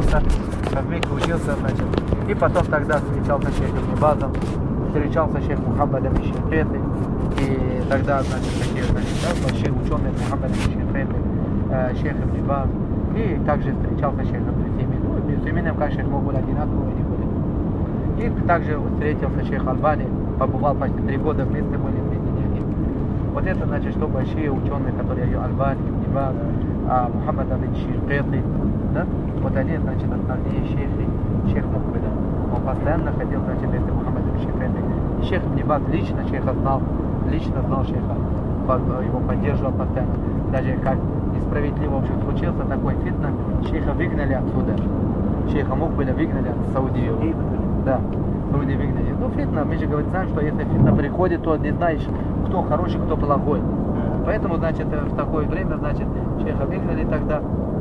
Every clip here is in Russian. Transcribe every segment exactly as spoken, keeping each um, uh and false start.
учился, вместе учился, значит. И потом тогда встречался с шейхом Ибн Базом, встречался с шейхом Мухаммадом Иш-Шинкиты, и тогда, значит, такие, значит, да, большие ученые Мухаммад Иш-Шинкиты, э, шейх Ибн Баз, и также встречался с шейхом Бюсеймин. Ну, Бюсеймином, как шейх мог быть одинаково, они были. И также встретился шейх Альбани, побывал почти три года вместе были в Медине. Вот это значит, что большие ученые, которые Альбани, Ибн Баз, а, Мухаммад Иш-Шинкиты, да, вот они, значит, основные шейхи, шейх Мухбиля. Он постоянно ходил, значит, вместе Мухаммада Иш-Шинкиты. И шейх Ибн Баз лично шейха знал, лично знал шейха, его поддерживал постоянно. Даже как несправедливо, в общем, случился такой фитна, шейха выгнали отсюда. Шейха Мухбиля выгнали от Саудии. Да, Саудии выгнали. Ну, фитна, мы же говорим, знаем, что если фитна приходит, то не знаешь, кто хороший, кто плохой. Поэтому, значит, в такое время, значит, шейха выгнали тогда.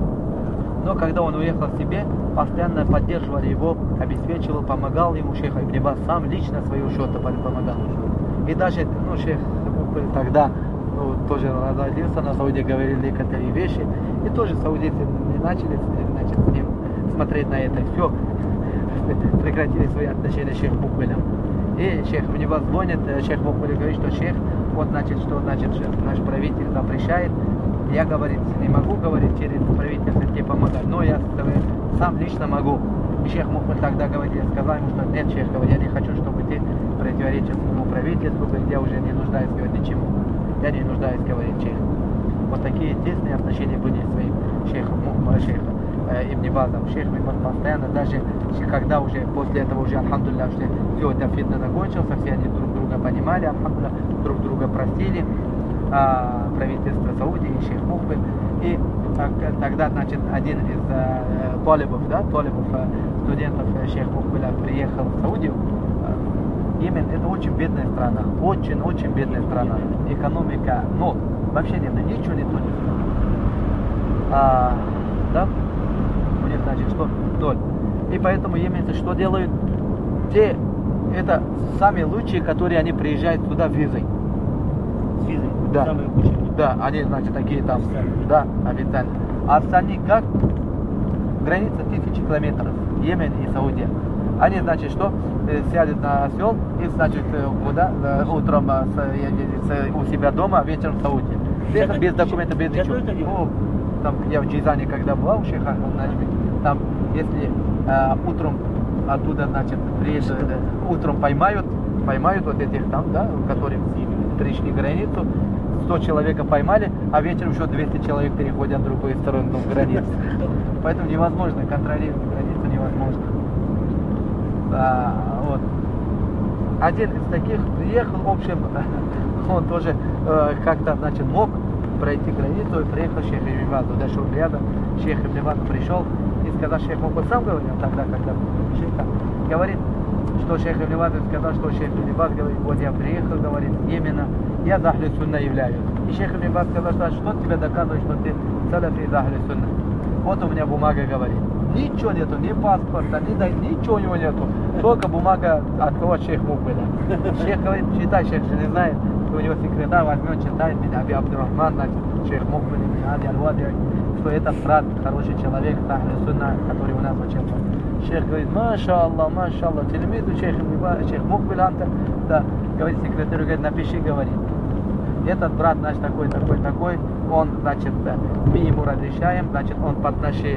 Но когда он уехал к себе, постоянно поддерживали его, обеспечивал, помогал ему шейх Ибн Баз, сам лично свою счету помогал. И даже, ну, шейх тогда, ну, тоже родился на Сауде, говорили некоторые вещи, и тоже саудиты не начали, значит, с ним смотреть на это, все, прекратили свои отношения с шейх Мухбилем. И шейх Ибн Баз звонит, шейх Мухбиль говорит, что шейх, вот, значит, что, значит, наш правитель запрещает. Я, говорит, не могу, говорить через правительство тебе помогать, но я сам лично могу. И шейх Мухбиль тогда говорит, я сказал ему, что нет, шейх, говорит, я не хочу, чтобы ты противоречил своему правительству, говорит, я уже не нуждаюсь, говорит, ничему. Я не нуждаюсь, говорит шейх. Вот такие тесные отношения были с своим шейхом, шейхом э, Ибн Базом. Шейх Ибн Баз постоянно, даже когда уже после этого уже, альхамдулилля, что все это фитна закончился, все они друг друга понимали, альхамдулилля, друг друга простили. А, правительство Саудии, шейх Мухбиль. И а, тогда, значит, один из а, толибов, да, толибов, а, студентов а, шейх Мухбиля приехал в Саудию. А, Йемен это очень бедная страна, очень-очень бедная страна. Экономика, но вообще нет, ничего не тонет. А, да? У них, значит, что? Ноль. И поэтому йеменцы что делают? Те, это самые лучшие, которые они приезжают туда визой. Визой? Да, самые лучшие. да, они, значит, такие там, да, официально. А остальные как? Граница тысячи километров, Йемен и Саудия. Они, значит, что? Сядут на осел и, значит, куда? Утром у себя дома, а вечером в Саудии. Это без документов, без ничего. Ну, там, я в Джизане, когда была у шейха, там, если э, утром оттуда, значит, приедут, утром поймают, поймают вот этих там, да, которые перешли границу, сто человек поймали, а вечером еще двести человек переходят в другую сторону границы. Поэтому невозможно контролировать границу, невозможно. А, вот. Один из таких приехал, в общем, он тоже э, как-то, значит, мог пройти границу и приехал шейх Ибн Баз, дошел рядом, шейх Ибн Баз пришел и сказал, шейх Мухбиль сам говорил тогда, когда шейха, говорит, что шейх Ибн Баз сказал, что шейх Ибн Баз говорит, вот я приехал, говорит, именно я за Ахли Сунна являюсь. И шейх Ибн Баз сказал, что, что тебе доказывает, что ты салафи за Ахли Сунна. Вот у меня бумага говорит. Ничего нету, ни паспорта, ни дай, ничего у него нету. Только бумага от кого шейх Мухбиля. Шейх говорит, читай, шейх же не знает. У него секретарь возьмет, читает меня, Аби Абдурахман, значит, шейх Мухбиль, Ади Аль-Вади, что это брат, хороший человек, Ахли Сунна, который у нас учился. Шейх говорит, маша Аллах, маша Аллах, телемиду шейх, шейх Мухбиль, да, говорит секретарю, говорит, напиши, говорит. Этот брат наш такой, такой, такой, он, значит, мы ему разрешаем, значит, он под нашей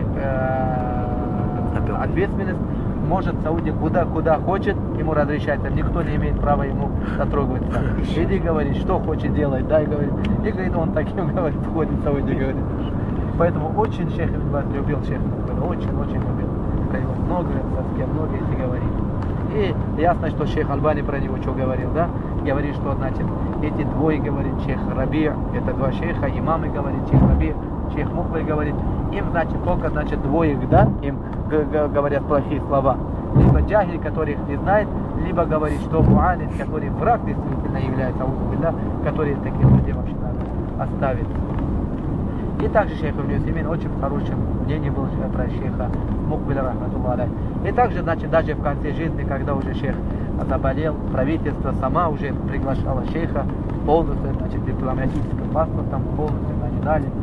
э, ответственность может в Саудии куда, куда хочет, ему разрешается, никто не имеет права ему дотрогиваться. Иди, говорит, что хочет делать, дай, говорит. И, говорит, он таким, говорит, входит в Саудию, говорит. Поэтому очень шейх Ибн Баз любил шейх Мухбиля, очень-очень любил. Много, с кем много, если говорить. И ясно, что шейх Альбани про него что говорил, да? Говорит, что, значит, эти двое, говорит, шейх Раби, это два шейха, имамы, говорит, шейх Раби, шейх Мухбиль, говорит, им, значит, только, значит, двое, да, им говорят плохие слова. Либо джахиль, который их не знает, либо говорит, что муанид, который враг действительно является, который таких людей вообще надо оставить. И также шейх Ибн Усеймин очень хорошим мнением был про шейха Мухбиля, рахматуллах. И также, значит, даже в конце жизни, когда уже шейх заболел, правительство сама уже приглашало шейха полностью, значит, дипломатическим паспортом, полностью они дали.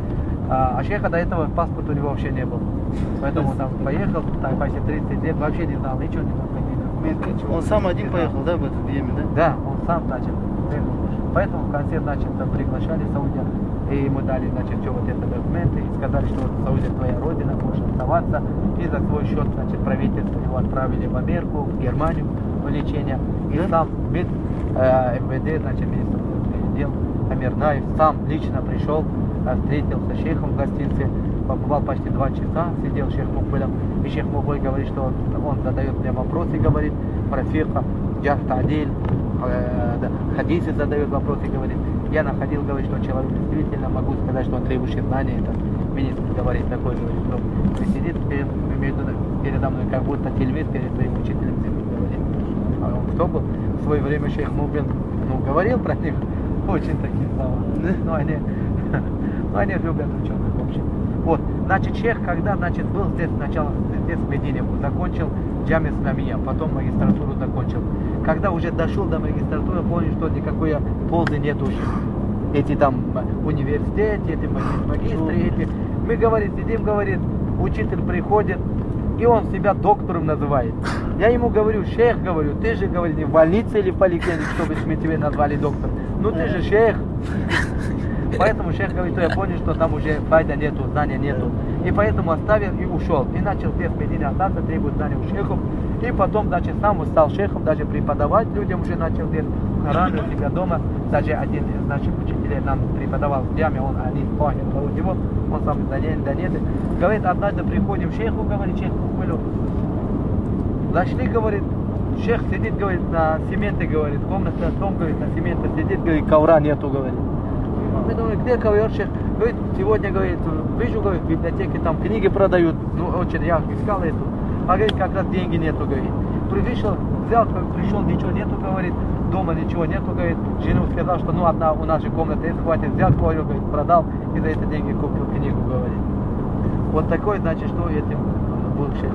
А, а шейха до этого паспорта у него вообще не было. Поэтому там поехал, так почти тридцать лет, вообще не знал, ничего не знал, какие документы. Он сам один поехал, да, в этот Йемен, да? Да, он сам, значит, поехал. Поэтому в конце, значит, приглашали Саудия, и ему дали, значит, что вот это документы, и сказали, что вот Саудия твоя родина, можешь оставаться, и за свой счет, значит, правительство его отправили в Америку, в Германию в лечение, и Да? сам МИД, э, МВД, значит, министр внутренних дел Амир Наев сам лично пришел, э, встретился с шейхом в гостинице, побывал почти два часа, сидел с шейхом Мукбелем, и шейх Мукбель говорит, что он, он задает мне вопросы, говорит, про фикха, джарх та'диль, э, да, хадисы задает вопросы, говорит. Я находил, говорит, что человек действительно, могу сказать, что он требующий знания, это министр говорит, такой, говорит, что сидит перед, передо мной, как будто тельмид перед своим учителем, говорит. А он кто был? В свое время шейх Мукбель, ну, говорил про них очень такие слова. Но они, но они любят ученых, в общем. Вот, значит, шейх, когда, значит, был здесь сначала, здесь в Медине, закончил Джами Исламия, потом магистратуру закончил. Когда уже дошел до магистратуры, понял, что никакой пользы нет уже. Эти там университеты, эти магистры, эти. Мы, говорит, сидим, говорит, учитель приходит, и он себя доктором называет. Я ему говорю, шейх, говорю, ты же, говорит, не в больнице или в поликлинике, чтобы мы тебе назвали доктор. Ну ты же шейх. Поэтому шейх говорит, что я понял, что там уже файда нету, знания нету. И поэтому оставил и ушел. И начал здесь в Медине остаться, требует знаний у шейхов. И потом, значит, сам стал шейхом, даже преподавать людям уже начал здесь, рано у себя дома. Даже один из наших учителей нам преподавал в джаме, он Анис Пахин, у него, он сам из Донеды. Говорит, однажды приходим к шейху, говорит, шейх Мукбелю. Зашли, говорит, шейх сидит, говорит, на цементе, говорит, комната, дом, говорит, на цементе сидит, говорит, ковра нету, говорит. Мы думаем, где ковер, шейх? Говорит, сегодня, говорит, вижу, говорит, в библиотеке там книги продают, ну, очень, я искал эту. А говорит, как раз деньги нету, говорит. Пришел, взял, пришел, ничего нету, говорит, дома ничего нету, говорит. Жену сказал, что ну одна у нас же комната есть, хватит, взял, говорю, говорит, продал, и за эти деньги купил книгу, говорит. Вот такой, значит, что этим был шейх.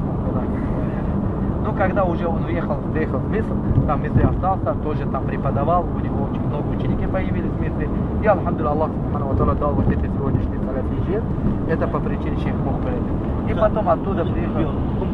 Ну, когда уже он уехал, приехал в Миср, там в Мисре остался, тоже там преподавал, у него очень много учеников появились в Мисре. И, алхамдулилlah, Аллах Субхану ва Тааля дал вот эти сегодняшние салафиджи, это по причине шейх Мукбеля. И потом оттуда приехал.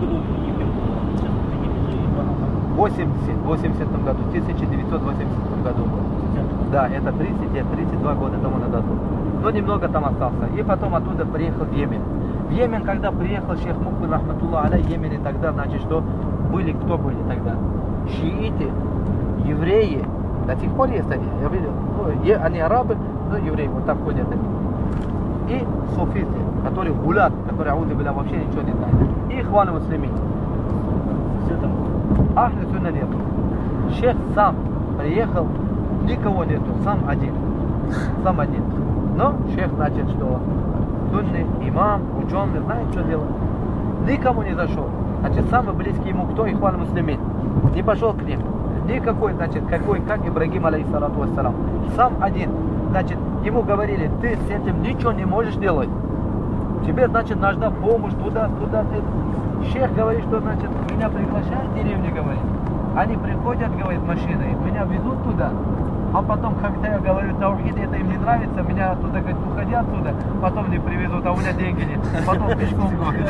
В восьмидесятом году, в тысяча девятьсот восьмидесятом году. Да, это тридцать лет, тридцать два года тому назад. Но немного там остался. И потом оттуда приехал в Йемен. В Йемен, когда приехал шейх Мукбель, рахматуллах аля, в Йемене тогда, значит, что были, кто были тогда? Шииты, евреи, до сих пор есть они, я видел. Ну, они арабы, но евреи, вот так ходят они. И суфисты, которые гулят, которые, аузу билля, вообще ничего не знают. И ихваны муслимин. Все там. Ахли сунна нету. Шейх сам приехал, никого нету, сам один. Сам один. Но шейх, значит, что сунный, имам, ученый, знает, что делать. Никому не зашел. Значит, самый близкий ему кто? Ихван муслимин. Не пошел к ним. Никакой, значит, какой, как Ибрагим, алейхиссалату вассалам. Сам один. Значит, ему говорили, ты с этим ничего не можешь делать. Тебе, значит, нужна помощь туда, туда, ты. Шейх говорит, что, значит, меня приглашают в деревню, говорит. Они приходят, говорит, машиной, меня везут туда. А потом, когда я говорю, таухид, это им не нравится, меня оттуда, говорит, уходи отсюда, потом не привезут, а у меня деньги нет. Потом пешком, говорит.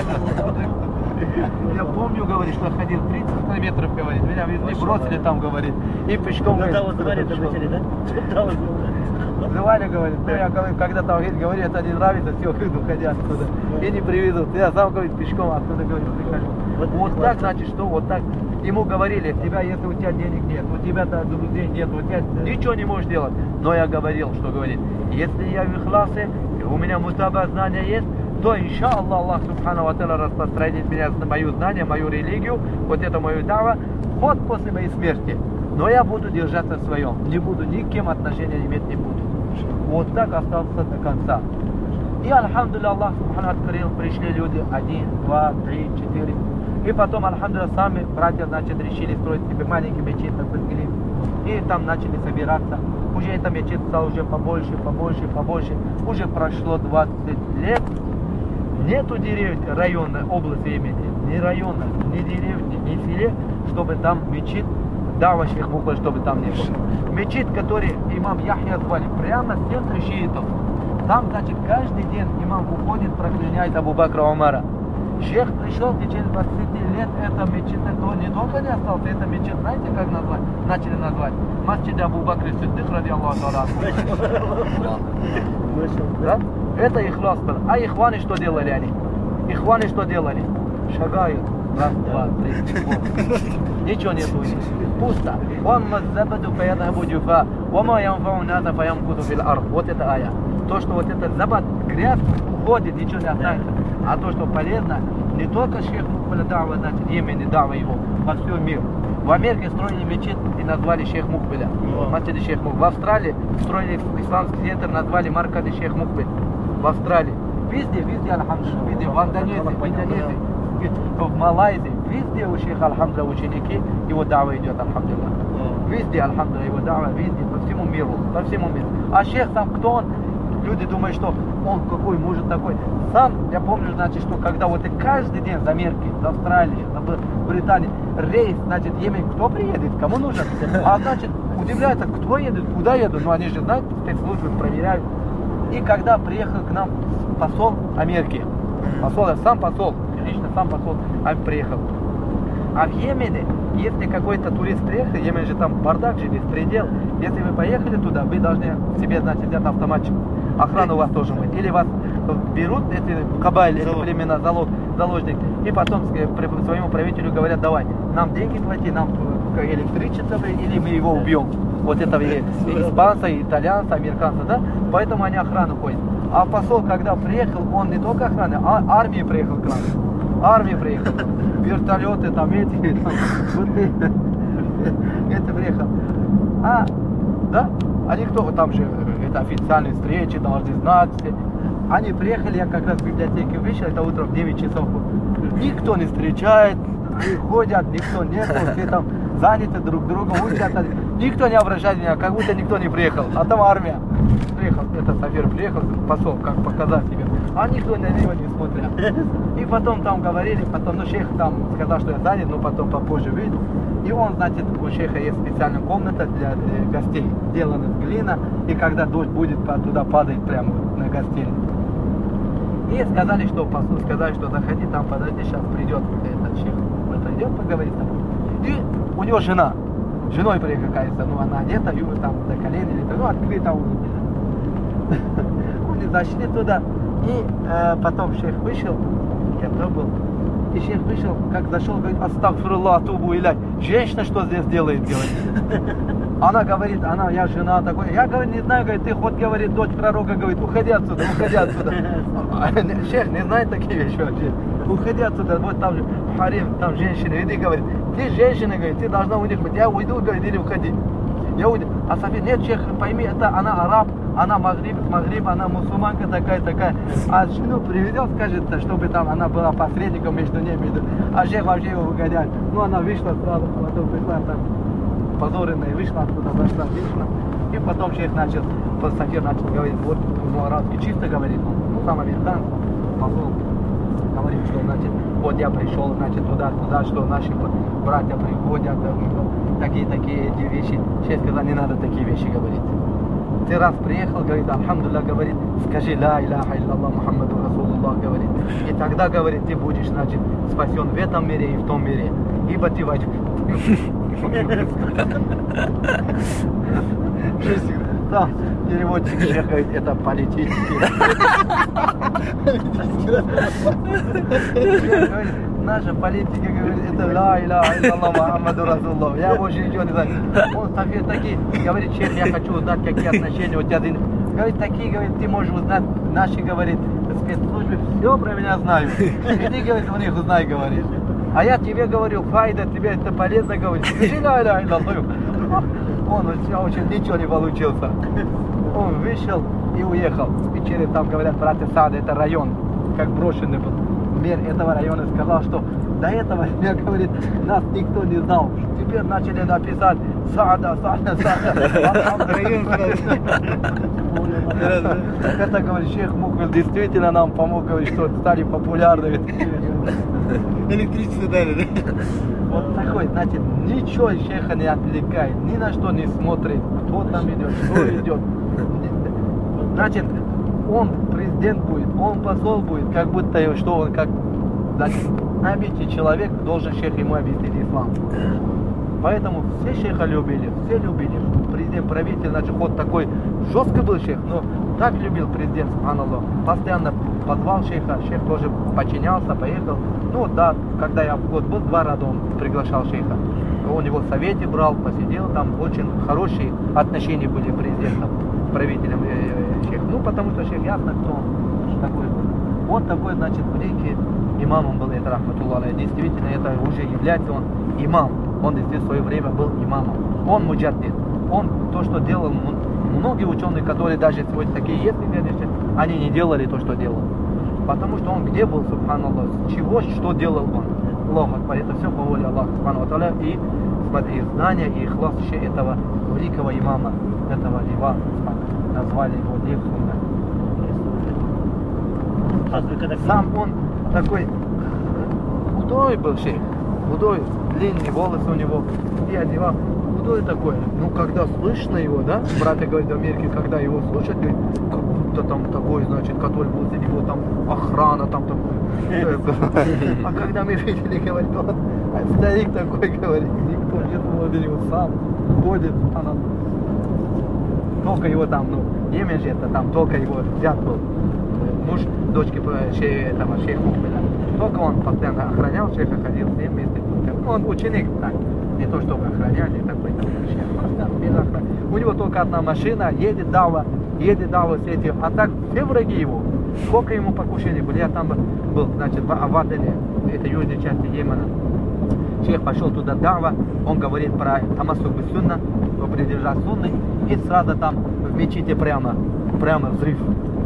Я помню, говорит, что ходил тридцать километров, говорит, меня везли, бросили там, говорит, и пешком, говорит. Когда вот звали, это начали, да? Звали, говорит, ну я говорю, когда таухид, говорит, это не нравится, все, уходи отсюда. И не привезут. Я сам, говорит, пешком оттуда, говорит, прихожу. Вот, вот так, значит, что, вот так. Ему говорили, тебя, если у тебя денег нет, у тебя друзей нет, у тебя ничего не можешь делать. Но я говорил, что говорит, если я в ихласе, у меня мутаба знания есть, то, иншаллах, Аллах Субхану ва Тааля распространит меня, мою знание, мою религию, вот это мою дава, вот после моей смерти. Но я буду держаться в своем, не буду никем отношения иметь, не буду. Вот так остался до конца. И, альхамдулилля, Аллах Субхану открыл, пришли люди, один, два, три, четыре. И потом, альхамдулилля, сами братья, значит, решили строить себе маленький мечеть, и там начали собираться. Уже эта мечеть стала уже побольше, побольше, побольше. Уже прошло двадцать лет. Нету деревни, района, области имени, ни района, ни деревни, ни селе, чтобы там мечеть, дава шейх Мукбель, чтобы там не было. Мечеть, который имам Яхья звали, прямо в центре шиитов. Там, значит, каждый день имам уходит, проклиняет Абу Бакра Умара. Шейх пришел, в течение двадцати лет эта мечеть, то не только не остался, эта мечеть, знаете, как назвать? Начали назвать. Масджид Абу Бакр Сиддик, ради Аллаха Та'аля. Да? Это ихлас был. А ихваны что делали они? Ихваны что делали? Шагают. Раз, два, три, четыре. Ничего нету у них. Пусто. Вот это ая. То, что вот этот забат, грязь уходит, ничего не останется. А то, что полезно, не только шейх Мукбеля дава, значит, Йемене дава его, во всем миру. В Америке строили мечеть и назвали шейх Мукбеля. Масджид шейх Мукбеля. В Австралии строили исламский центр, назвали маркады шейх Мукбель. В Австралии. Везде, везде, альхамдулилlah, везде. В Индонезии, в Индонезии, в Малайзии. Везде у шейха, альхамдулилlah, ученики, его дава идет, альхамдулилlah. Везде, альхамдулилlah, его дава, везде, по всему миру, по всему миру. А шейх сам кто он? Люди думают, что он какой, может такой. Сам, я помню, значит, что когда вот и каждый день из Америки, из Австралии, из Британии, рейс, значит, Йемен, кто приедет, кому нужен? А значит, удивляется, кто едет, куда едут, ну они же знают, спецслужбы проверяют. И когда приехал к нам посол Америки, посол, сам посол, лично сам посол приехал. А в Йемене, если какой-то турист приехал, Йемен же там бардак же, беспредел, если вы поехали туда, вы должны себе, значит, взять автоматчик. Охрану у вас тоже мы. Или вас берут, эти кабайль, эти племена, залог, заложник, и потом своему правителю говорят, давай, нам деньги плати, нам электричество, или мы его убьем. Вот этого испанца, итальянца, американца, да? Поэтому они охрану ходят. А посол, когда приехал, он не только охрана, а армии приехал к нам. Армия приехала. Вертолеты, там эти, там, вот это, это приехал. А, да? Они кто там же, это официальные встречи, должны знать. Они приехали, я как раз в библиотеке вышел, это утром в девять часов. Никто не встречает, они ходят, никто нет, все там заняты друг другом, учатся. Никто не обращает меня, как будто никто не приехал. А там армия. Приехал, это Сафир приехал, посол, как показать тебе. А никто на него не смотрел. И потом там говорили, потом, ну шейх там сказал, что я занят, но потом попозже выйду. И он, значит, у шейха есть специальная комната для, для гостей, сделана из глина, и когда дождь будет, туда падает прямо на гостей. И сказали, что посол, сказали, что заходи, там подожди, сейчас придет этот шейх, придет, поговорит с тобой. И у него жена, женой приехала, ну она одета, юга там до колен или так, ну открыто улыбка. Они зашли туда, и э, потом шейх вышел, я там был, и шейх вышел, как зашел, говорит, астагфируллах, тубу илях. Женщина что здесь делает, говорит. Она говорит, она, я жена такой, я, говорит, не знаю, говорит, ты хоть, говорит, дочь пророка, говорит, уходи отсюда, уходи отсюда. Шейх не знает такие вещи вообще. Уходи отсюда, вот там же харим, там женщина, иди, говорит, ты женщина, говорит, ты должна уехать, я уйду, говорит, или уходи. Я уйду. А Сафир, нет, шейх, пойми, это она араб, она магриб, магриб, она мусульманка такая-такая. А жену приведет, скажет, чтобы там она была посредником между ними. А шейх вообще его выгоняет. Ну, она вышла сразу, потом пришла там позоренная, вышла оттуда, зашла, вышла. И потом шейх начал, Сафир начал говорить, вот, по-арабски чисто говорит, ну, сам американец, посол. Говорит, что, значит, вот я пришел, значит, туда-туда, что наши братья приходят, такие-такие эти вещи. Шейх сказал, не надо такие вещи говорить. Ты раз приехал, говорит, альхамдулилlah, говорит, скажи, ла иляха илляллах, Мухаммаду Расулуллах, говорит. И тогда, говорит, ты будешь, значит, спасен в этом мире и в том мире. Ибо ты войдешь. Да, переводчик шейх говорит, это политический. Наша политика, говорит, это ла иляха илляллах, Мухаммаду Расулуллах. Я больше ничего не знаю. Он Сафир такие, говорит, шейх, я хочу узнать, какие отношения у тебя. Говорит, такие, говорит, ты можешь узнать, наши, говорит, спецслужбы все про меня знают. Иди, говорит, у них узнай, говорит. А я тебе говорю, файда, тебе это полезно, говорит. Скажи, ла иляха илляллах. Он очень ничего не получился. Он вышел и уехал. И через, там говорят, братья Саада, это район, как брошенный был. Мэр этого района сказал, что до этого, я говорит, нас никто не знал. Теперь начали написать Саада, Саада, Саада. Это, говорит, шейх Мукбель действительно нам помог, говорит, что стали популярными. Электричество дали, да? Вот такой, значит, ничего шейха не отвлекает, ни на что не смотрит, кто там идет, что идет. Значит, он президент будет, он посол будет, как будто, что он как, значит, обычный человек должен шейх ему объяснить ислам. Поэтому все шейха любили, все любили. Президент, правитель, значит, ход такой жесткий был шейх, но так любил президент, субханаллах. Постоянно позвал шейха, шейх тоже подчинялся, поехал. Ну да, когда я в год был, два раза он приглашал шейха. Он его в совете брал, посидел, там очень хорошие отношения были президентом, правителем э, шейх. Ну, потому что шейх ясно, кто он такой был. Вот такой, значит, великий имамом был, это рахматуллах. Действительно, это уже является он имам. Он здесь в свое время был имамом. Он муджаддид. Он то, что делал, многие ученые, которые даже сегодня такие есть, конечно, они не делали то, что делал. Потому что он где был, субханаллах, чего, что делал он. Аллаху акбар, это все по воле Аллаха, субхану ва, и смотри, знание и ихлас этого великого имама, этого лева, назвали его Лев Сунна. Сам он такой худой был шейх, худой, длинные волосы у него, и одевал, худой такой. Ну, когда слышно его, да, братья говорят в Америке, когда его слушают, говорят, как будто там такой, значит, который был за него, там охрана, там такой. А когда мы видели, говорит, он, старик такой, говорит, никто не смотрит, его сам ходит, она, только его там, ну, имя же это, там только его взят был, муж дочки этого шейха Мухбиля. Только он постоянно охранял шейха, ходил с ним вместе. Ну, он ученик, так, не то чтобы охраняли, такой там шейх, постоянно без охраны. У него только одна машина, едет дава, едет дава с этим, а так все враги его. Сколько ему покушений были, я там был, значит, в Авадане, это южной части Йемена. Шейх пошел туда дава, он говорит про Тамасук Бессунна, про придержать сунны, и сразу там в мечети прямо, прямо взрыв,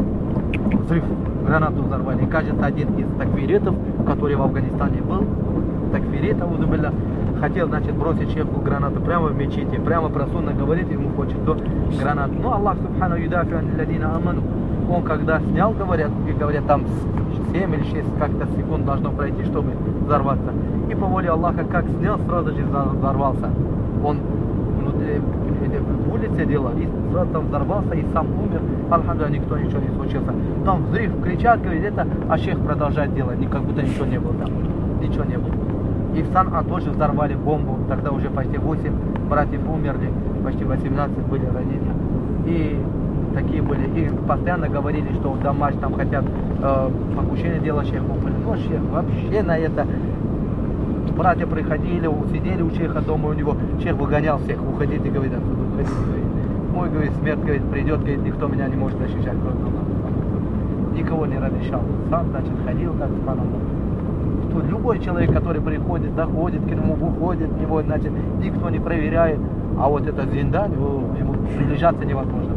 взрыв, гранату взорвали. Кажется, один из такфиритов, который в Афганистане был, такфирит, аузубилля, хотел, значит, бросить шейху гранату прямо в мечети, прямо про сунна говорит, ему хочет до гранату. Ну, Аллах, субхану, юдафи анилладина аману. Он когда снял, говорят, и говорят, там семь или шесть как-то секунд должно пройти, чтобы взорваться. И по воле Аллаха, как снял, сразу же взорвался. Он внутри, в улице делал, и сразу там взорвался, и сам умер. Алхамдулилlah, никто ничего не случился. Там взрыв, кричат, говорит, это, а шейх продолжает делать, как будто ничего не было там. Ничего не было. И в Сан-А тоже взорвали бомбу, тогда уже почти восемь братьев умерли, почти восемнадцать были ранения. И такие были, и постоянно говорили, что в Дамаш там хотят э, покушение делать шейху. Ну, шейх вообще на это, братья приходили, сидели у шейха дома, у него шейх выгонял всех, уходите, говорит, отсюда, уходите, говорит. Мой, говорит, смерть, говорит, придет, говорит, никто меня не может защищать, кроме Аллаха. Никого не разрешал, сам, значит, ходил, как субханаллах. Что любой человек, который приходит, заходит к нему, выходит к него, значит, никто не проверяет, а вот этот зиндань, ему приближаться невозможно.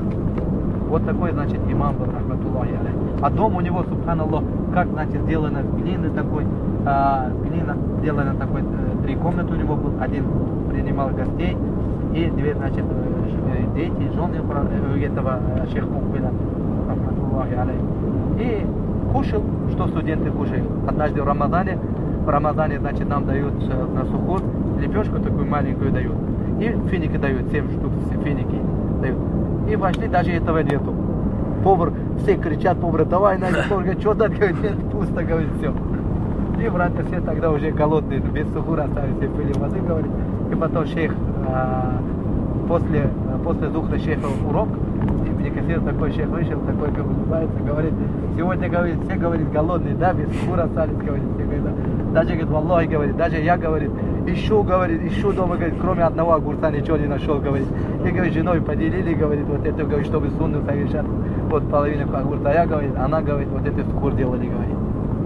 Вот такой, значит, имам был, рахматуллахи алейх. А дом у него, субханаллах, как, значит, сделано глины такой, а, глина, сделано такой, э, три комнаты у него был, один принимал гостей, и две, значит, э, дети, жены этого э, шейха Мухбиля, рахматуллахи алейх. И кушал, что студенты кушают. Однажды в Рамазане, в Рамазане, значит, нам дают на сухор лепешку такую маленькую дают. И финики дают, семь штук финики дают. И вошли, даже этого нету. Повар, все кричат, повар, давай, Надя, повар говорит, что дать, говорит, нет, пусто, говорит, все. И братья все тогда уже голодные, без сухура остались, все пили воды, говорит. И потом шейх, а, после, после зухра шейха урок, и мне кассир такой шейх вышел, такой, как улыбается, говорит, сегодня, говорит, все, говорит, голодные, да, без сухура остались, говорит, все, говорит, да. Даже, говорит, валлахи, говорит, даже я, говорит, ищу, говорит, ищу дома, говорит, кроме одного огурца ничего не нашел, говорит. И, говорит, женой поделили, говорит, вот это, говорит, чтобы сунну совершать, вот половину огурца, я, говорит, она, говорит, вот это сухур делали, говорит.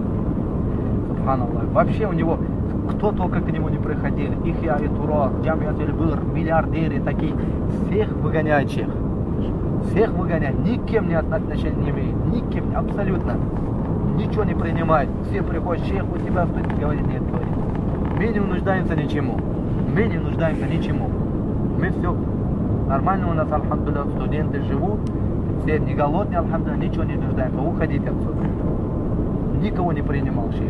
Субханаллах. Вообще у него, кто только к нему не приходили, их я и Тура, Джамиатуль Бир, миллиардеры такие, всех выгоняет шейх. Всех выгоняет, никем не отношения не имеет, никем, абсолютно. Ничего не принимает. Все приходят, шейх, у тебя что-то говорит, нет, говорит. Мы не нуждаемся ничему. Мы не нуждаемся ничему. Мы все нормально у нас, альхамдулилlah, студенты живут, все не голодные, альхамдулилlah, ничего не нуждаемся. Уходите отсюда. Никого не принимал шейх.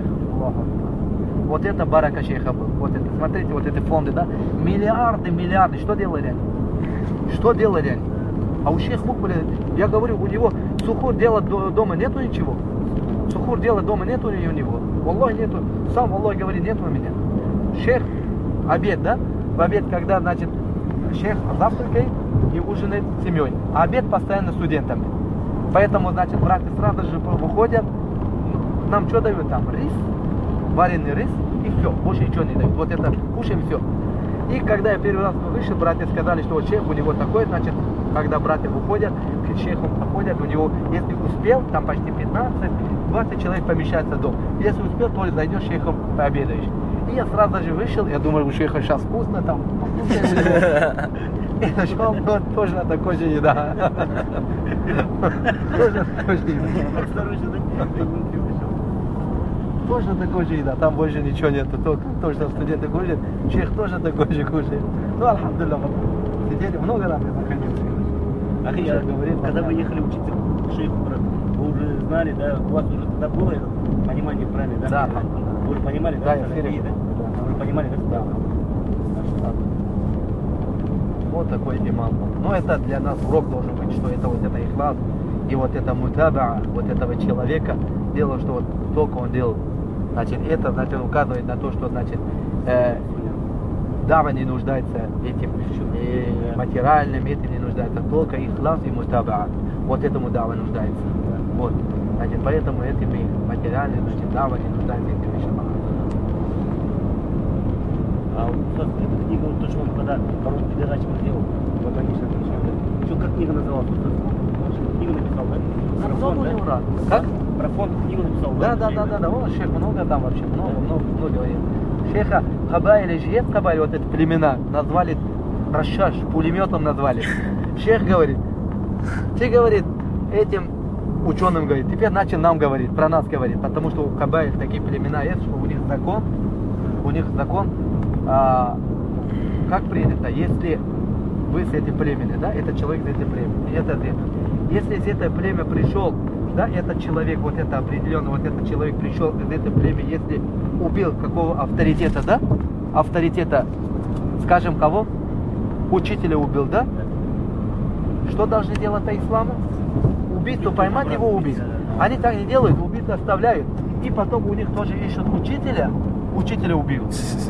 Вот это барака шейха был. Вот это, смотрите, вот эти фонды, да? Миллиарды, миллиарды. Что делали они? Что делали они? А у шейха Мухбиля, я говорю, у него Сухур делать дома нету ничего. Сухур делать дома нету у него. Аллах нету. Сам Аллах говорит, нету у меня. Шейх, обед, да? В обед, когда, значит, шейх завтракает и ужинает с семьей. А обед постоянно студентами. Поэтому, значит, братья сразу же выходят. Нам что дают там? Рис, вареный рис и все. Больше ничего не дают. Вот это кушаем, все. И когда я первый раз вышел, братья сказали, что вот шейх у него такой, значит, когда братья выходят, к шейху проходят, у него, если успел, там почти пятнадцать-двадцать человек помещается в дом. Если успел, то зайдешь шейхом, пообедаешь. И я сразу же вышел, я думаю, у шейха сейчас вкусно там. И нашел, но тоже на такой же еда. Тоже на такой же еда. Тоже такой же еда, там больше ничего нету, только то, что студенты кушают, шейх тоже такой же кушает. Ну, альхамдулилля, сидели, много раз я заходил. А я говорил, когда вы ехали учиться к шейху, вы уже знали, да, у вас уже тогда было это понимание правильно, да? Да. Вы уже понимали, да? Да, я серьезно. Да? Вы уже понимали, да? Да. Вот такой имам. Но это для нас урок должен быть, что это вот это ихлас, и вот это мутаба вот этого человека, дело, что вот только он делал. Значит, это, значит, указывает на то, что, значит, э, дава не нуждается этим э, материальным, это не нуждается, только ихлас и мутаба. Вот этому дава нуждается. Вот. Значит, поэтому этим и материальным, значит, дава не нуждается этим вещам. А вот, собственно, эта книга, вот то, что он когда пару передач сделал, вот они что, что как книга называлась? Книгу написал, да? Фонд, да? Как? Про фонд книгу написал. Да, да, да, да, да, он шейх много там вообще, много, много, много говорит. Шейха Хабайли же есть Хабайли, вот эти племена, назвали Рашаш, пулеметом назвали. Шейх говорит, ты, говорит, этим ученым говорит, теперь начал нам говорить, про нас говорит, потому что у Хабайли такие племена есть, что у них закон, у них закон, а, как принято, если вы с этим племенем, да, это человек из этого племени, это это. Если из этого племя пришел, да, этот человек, вот это определенно, вот этот человек пришел из этого племени, если убил какого авторитета, да, авторитета, скажем, кого? Учителя убил, да? Что должны делать по исламу? Убийцу поймать, его убить. Они так не делают, убийцу оставляют. И потом у них тоже ищут учителя, учителя убил.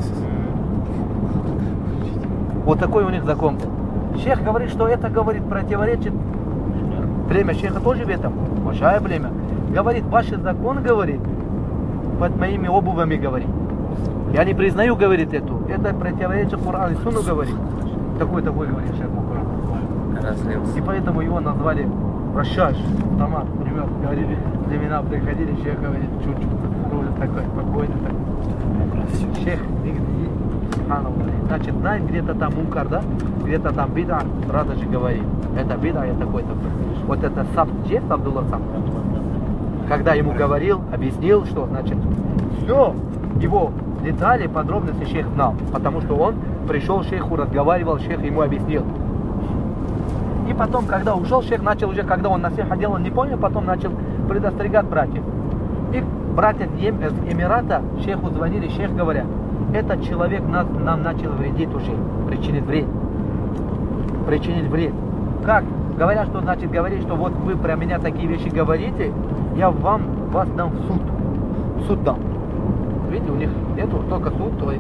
Вот такой у них закон. Шейх говорит, что это, говорит, противоречит. Племя шейха тоже в этом. Большое племя. Говорит, ваш закон, говорит, под моими обувами, говорит. Я не признаю, говорит, эту. Это противоречит Коран и Сунну, говорит. Такой-такой, говорит шейх Коран. И поэтому его назвали Рашаш. Тамат, ребят, говорили, племена приходили, шейх говорит, чуть-чуть, тоже такой, спокойно такой. Шейх, значит, знаем, где-то там мункар, да? Где-то там бида, сразу же говорит. Это бида, это такой-то. Вот это Сабт, есть Абдулла Сабт? Когда ему говорил, объяснил, что, значит, все, его детали, подробности шейх знал. Потому что он пришел шейху, разговаривал, шейх ему объяснил. И потом, когда ушел, шейх начал уже, когда он насиха делал, не понял, потом начал предостерегать братьев. И братья из Эмирата шейху звонили, шейх говорят, этот человек нас, нам начал вредить уже, причинить вред. Причинить вред. Как? Говорят, что значит говорить, что вот вы про меня такие вещи говорите, я вам, вас дам в суд. Суд дам. Видите, у них нету только суд, то это.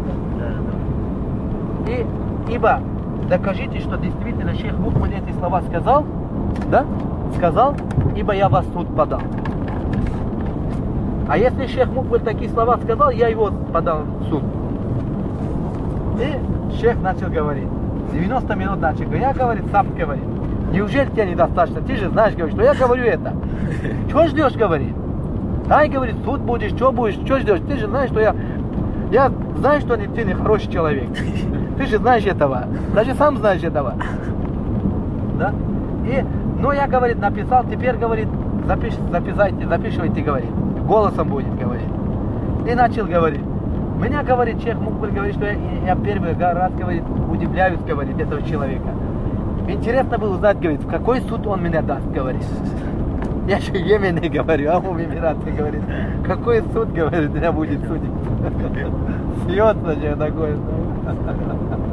И, ибо докажите, что действительно шейх Мукмин эти слова сказал, да? Сказал, ибо я вас в суд подам. А если шейх Мукмин такие слова сказал, я его подам в суд. И шейх начал говорить. девяносто минут начал говорить. Я, говорит, сам говорит. Неужели тебе недостаточно? Ты же знаешь, говорит, что я говорю это. Чего ждешь, говорит? Дай, говорит, суд будешь, что будешь, что ждешь? Ты же знаешь, что я... Я знаю, что ты не хороший человек. Ты же знаешь этого. Даже сам знаешь этого. Да? И, ну, я, говорит, написал, теперь, говорит, запиш, записайте, записывайте, говорит. Голосом будет, говорит. И начал говорить. Меня, говорит, шейх Мукбель говорит, что я, я первый раз, говорит, удивляюсь, говорит, этого человека. Интересно было узнать, говорит, в какой суд он меня даст, говорит. Я же Йемене говорю, а он в Эмирате говорит, какой суд, говорит, меня будет судить. Смеется же такой.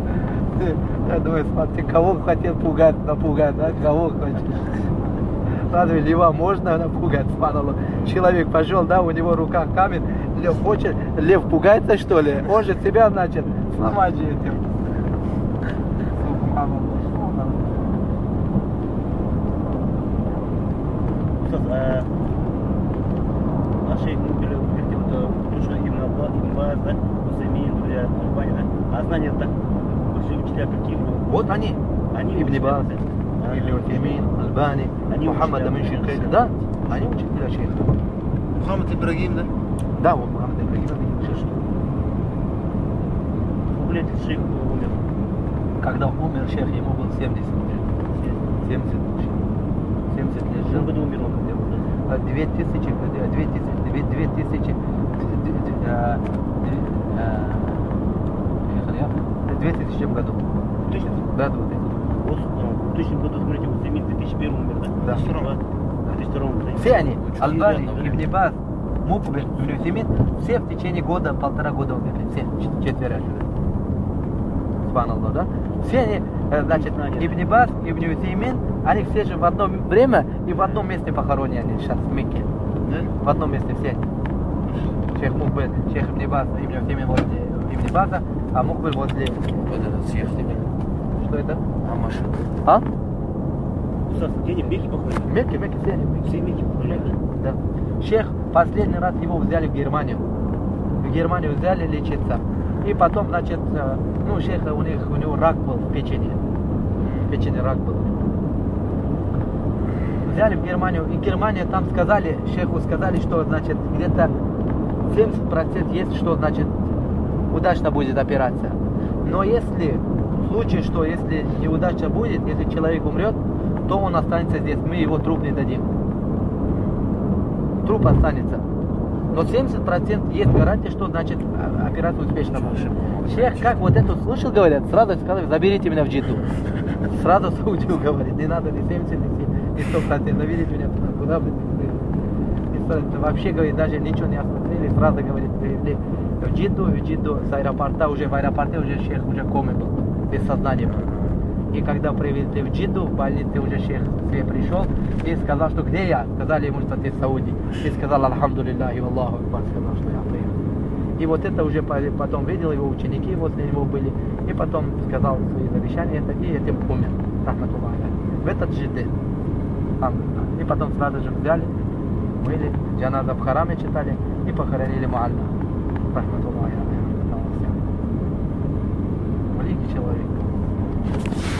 Я думаю, смотри, кого хотел пугать, напугать, да, кого хочешь. разве льва можно напугать? Субханаллах. Человек пошел, да, у него в руках камень, лев хочет, лев пугается, что ли? Он же себя, значит, сломать же этим. А шейх Мукбель, вот уже Ибн Аббас, Ибн Баз, да, Усаймин, друзья, Альбани, да? А знания так, большие учителя какие у него? Вот они. Они Ибн Баз, Ибн Усаймин, Альбани, Мухаммад Амин Шинкейт. Да, они учителя шейха. Мухаммад Ибрагим, да? Да, вот Мухаммад Ибрагим, шейх. Сколько лет шейх умер? Когда умер шейх, ему было семьдесят. семьдесят. семьдесят лет В жил. каком году умер он? Две тысячи, две тысячи, две, две тысячи, две тысячи году. Тысяч? Да, да, вот Вот, в тысячном году, смотрите, Усаймин в две тысячи первом умер, да? Да. В две тысячи втором, да? все они, Альбани, Да. Ибн Баз, Мукбель, Ибн Усаймин, все в течение года, полтора года умерли, все, четверо. Субханаллах, да? Все они, э, значит, Ибн Баз, Ибн Усаймин, они все же в одно время и в одном месте похоронены они сейчас в Мекке. Да? В одном месте все. Шейх Мукбель, шейх Ибн Баз, Ибн Усаймин возле Ибн База, а Мукбель возле... Вот этот съех тебе. Что это? Амаш. А? Устав, где они в Мекке похоронены? Мекке, Мекке, все они. Все в Мекке похоронены, да? Да. Шейх последний раз его взяли в Германию. В Германию взяли лечиться. И потом, значит, э, ну, шейха у них, у него рак был в печени. В печени рак был. Взяли в Германию. И Германия там сказали, шейху сказали, что, значит, где-то семьдесят процентов есть, что, значит, удачно будет операция. Но если, в случае, что если неудача будет, если человек умрет, то он останется здесь, мы его труп не дадим. Труп останется. Но семьдесят процентов есть гарантия, что, значит, операция успешно будет. Шейх, как вот это слышал, говорят, сразу сказали, заберите меня в Джидду. Сразу Саудию говорит, не надо ни семьдесят, ни сто процентов, заберите меня туда, куда бы ни вообще, говорит, даже ничего не осмотрели, сразу, говорит, привезли в Джидду, в Джидду с аэропорта, уже в аэропорте уже шейх уже в коме был, без сознания был. И когда привезли в Джидду, в больнице уже шейх себе пришел и сказал, что где я? Сказали ему, что ты в Сауди. И сказал, Алхамдулиллахи, Аллаху Акбар, сказал, что я приехал. И вот это уже потом видел, его ученики возле него были. И потом сказал свои завещания, это, и этим умер. Рахматуллахи. В этот же день. И потом сразу же взяли, мыли, джаназа в хараме читали и похоронили Муалла. Рахматуллахи. Великий человек.